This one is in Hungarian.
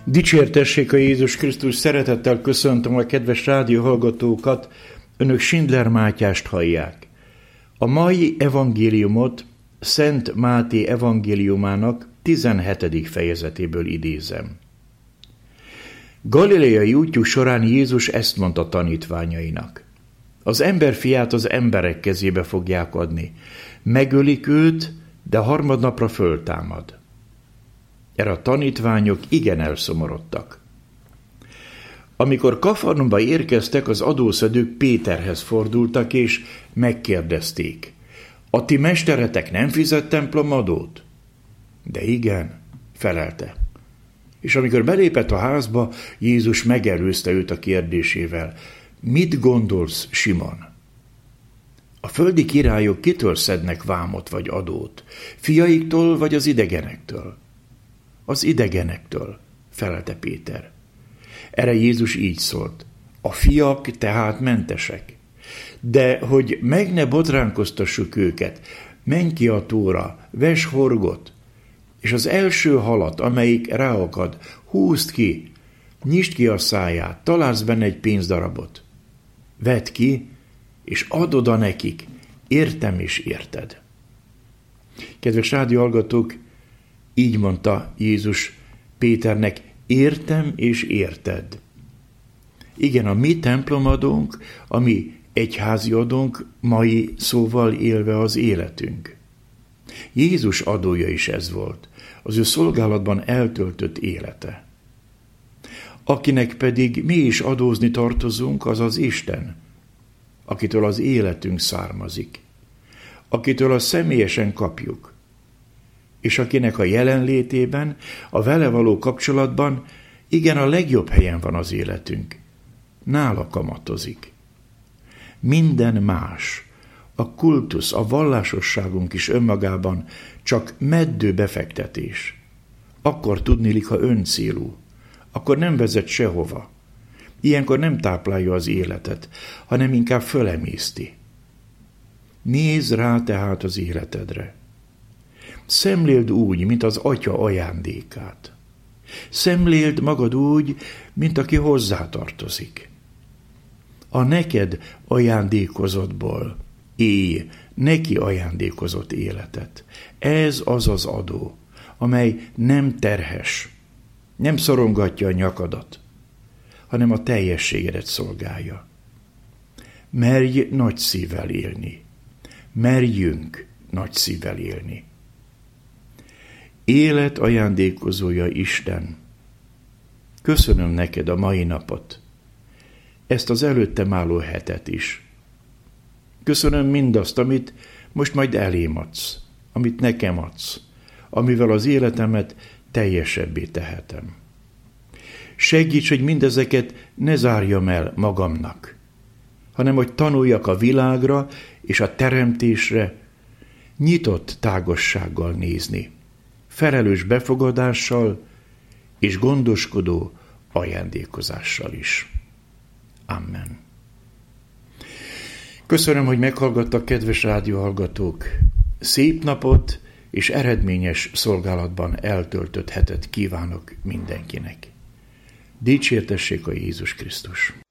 Dicsértessék a Jézus Krisztus, szeretettel köszöntöm a kedves rádióhallgatókat, önök Schindler Mátyást hallják. A mai evangéliumot Szent Máté evangéliumának 17. fejezetéből idézem. Galileai útjuk során Jézus ezt mondta tanítványainak. Az emberfiát az emberek kezébe fogják adni. Megölik őt, de harmadnapra föltámad. Erre a tanítványok igen elszomorodtak. Amikor Kafarnaumba érkeztek, az adószedők Péterhez fordultak, és megkérdezték: a ti mesteretek nem fizet templomadót? De igen, felelte. És amikor belépett a házba, Jézus megelőzte őt a kérdésével: mit gondolsz, Simon? A földi királyok kitől szednek vámot vagy adót? Fiaiktól vagy az idegenektől? Az idegenektől, felelte Péter. Erre Jézus így szólt: a fiak tehát mentesek. De hogy meg ne botránkoztassuk őket, menj ki a tóra, vess horgot, és az első halat, amelyik ráakad, húzd ki, nyisd ki a száját, találsz benne egy pénzdarabot. Vedd ki, és add oda nekik, értem és érted. Kedves rádióhallgatók, így mondta Jézus Péternek: értem és érted. Igen, a mi templomadónk, a mi egyházi adónk, mai szóval élve az életünk. Jézus adója is ez volt, az ő szolgálatban eltöltött élete. Akinek pedig mi is adózni tartozunk, az az Isten, akitől az életünk származik, akitől azt személyesen kapjuk, és akinek a jelenlétében, a vele való kapcsolatban igen a legjobb helyen van az életünk. Nála kamatozik. Minden más, a kultusz, a vallásosságunk is önmagában csak meddő befektetés. Akkor tudniillik, ha öncélú, akkor nem vezet sehova. Ilyenkor nem táplálja az életet, hanem inkább fölemészti. Nézz rá tehát az életedre. Szemléld úgy, mint az Atya ajándékát. Szemléld magad úgy, mint aki hozzátartozik. A neked ajándékozottból élj neki ajándékozott életet. Ez az az adó, amely nem terhes, nem szorongatja a nyakadat, hanem a teljességedet szolgálja. Merj nagy szívvel élni. Merjünk nagy szívvel élni. Élet ajándékozója Isten, köszönöm neked a mai napot, ezt az előttem álló hetet is. Köszönöm mindazt, amit most majd elém adsz, amit nekem adsz, amivel az életemet teljesebbé tehetem. Segíts, hogy mindezeket ne zárjam el magamnak, hanem hogy tanuljak a világra és a teremtésre nyitott tágossággal nézni, felelős befogadással és gondoskodó ajándékozással is. Amen. Köszönöm, hogy meghallgattak, kedves rádióhallgatók. Szép napot és eredményes szolgálatban eltöltött hetet kívánok mindenkinek. Dicsértessék a Jézus Krisztus!